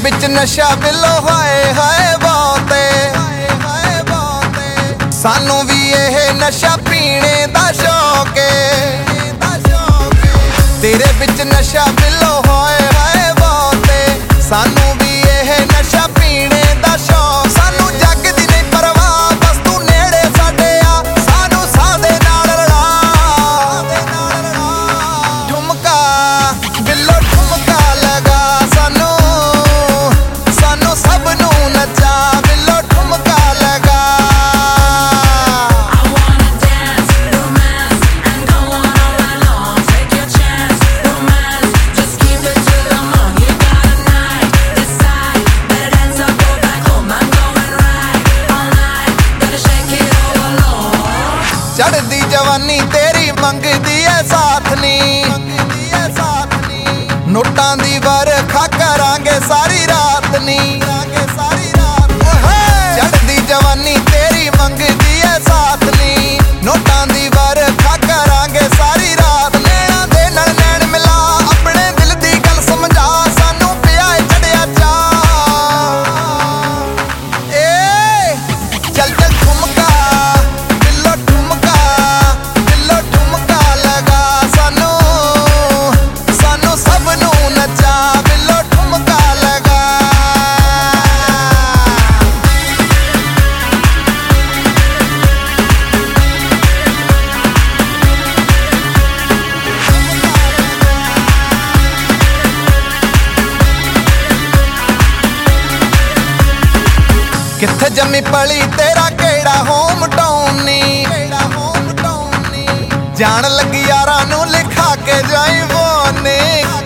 बिच नशा बिलो हाय हाय बहुते सानू भी यह नशा पीने दा शौक है। तेरे बिच नशा बिलो हाय हाय बहुते सानू भी यह नशा पीने दा शौक। सानू जग दी नहीं परवाह बस तू नेड़े साडे आ सानू साह दे नाल रला। ठुमका बिलो ठुमका लगा सानू सानू सब नू नचा बिलो ठुमका लगा। चढ़दी जवानी तेरी मंगदी है साथ नी नोटां दी बरखा करांगे सारी रात नी। चढ़दी जवानी तेरी मंगदी है साथ नी नोटां दी बरखा करांगे सारी रात। नैना दे नाल नैन मिला अपने दिल दी गल समझा सानू पिया चढ़िया चा। चल चल ठुमका बिलो ठुमका बिलो ठुमका लगा सानू सानू सब नू नचा बिलो ठुमका लगा। किथे जमी पली तेरा केड़ा होम टाउन नी जान लगी यारां नू लिखा के जाई वो नी।